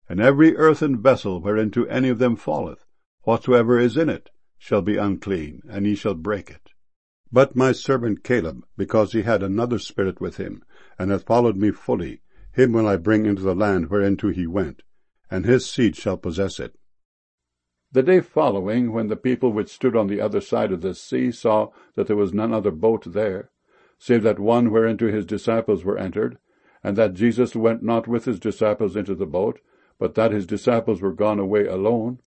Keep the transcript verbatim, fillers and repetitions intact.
And every earthen vessel whereinto any of them falleth, whatsoever is in it, shall be unclean, and ye shall break it. But my servant Caleb, because he had another spirit with him, and hath followed me fully, him will I bring into the land whereinto he went, and his seed shall possess it. The day following, when the people which stood on the other side of the sea saw that there was none other boat there, save that one whereinto his disciples were entered, and that Jesus went not with his disciples into the boat, but that his disciples were gone away alone,